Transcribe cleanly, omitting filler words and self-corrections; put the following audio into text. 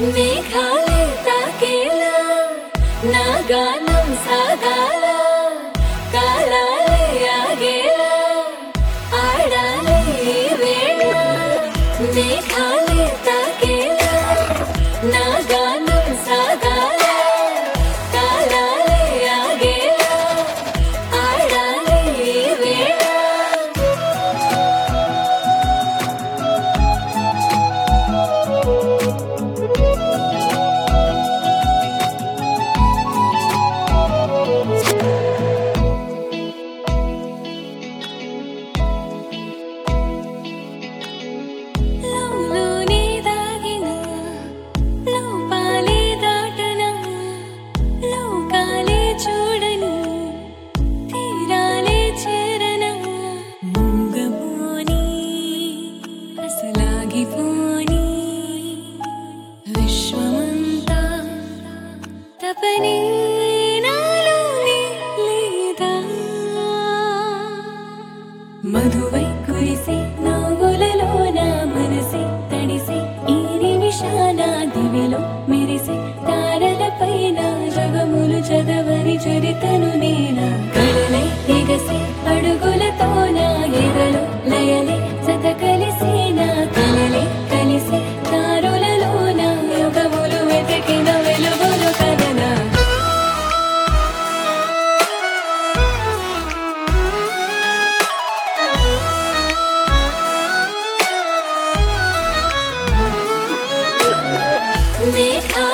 మేఘాలే తాకేలా నా గానం సాగాలా కాలాలే ఆగేలా ఆడాలి ఈ వేళ మేఘాలే తాకేలా నా గానం సాగాలా కాలాలే ఆగేలా ఆడాలి ఈ వేళ మధువై కురిసి నవ్వులలో నా మనసి తడిసి ఈ నిమిషాన దివిలో మెరిసి తారలపైన జగములు చదవని చరితను నేనా కడలై ఎగసి అడుగులతో నా ఎదలో లయలే సత కలిసి నా కలలే కలిసి తారులలో నా యుగములు వెతికిన వెలుగులు కదనా మేఘా